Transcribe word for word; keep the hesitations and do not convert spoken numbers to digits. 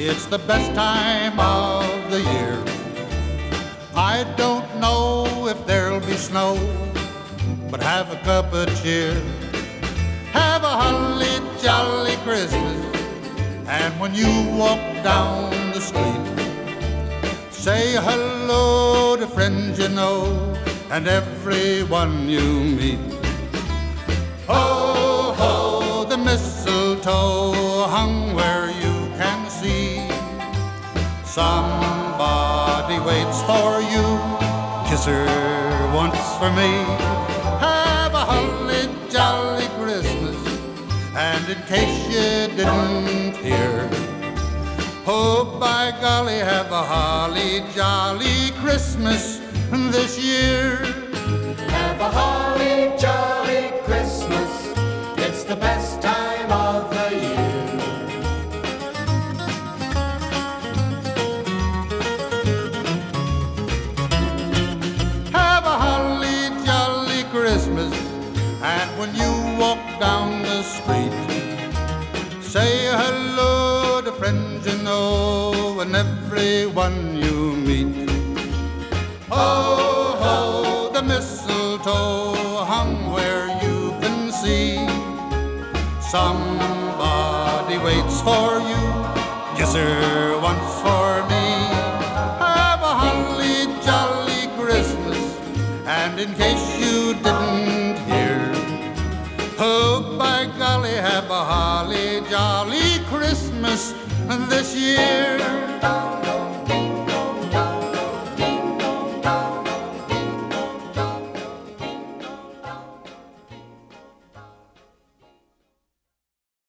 It's the best time of the year. I don't know if there'll be snow, but have a cup of cheer. Have a holly jolly Christmas, and when you walk down the street, say hello to friends you know and everyone you meet. Ho, ho, the mistletoe hung where you can see. Somebody waits for you, kiss her once for me. Have a holly jolly Christmas, and in case you didn't hear, oh, by golly, have a holly jolly Christmas this year. Have a holly jolly Christmas, it's the best time of the year. Have a holly jolly Christmas, and when you walk down the street, say hello to friends you know and everyone you meet. Ho, ho, the mistletoe hung where you can see. Somebody waits for you, kiss her once for me. Have a holly jolly Christmas, and in case you didn't hear, oh, by golly, have a holly jolly Christmas this year.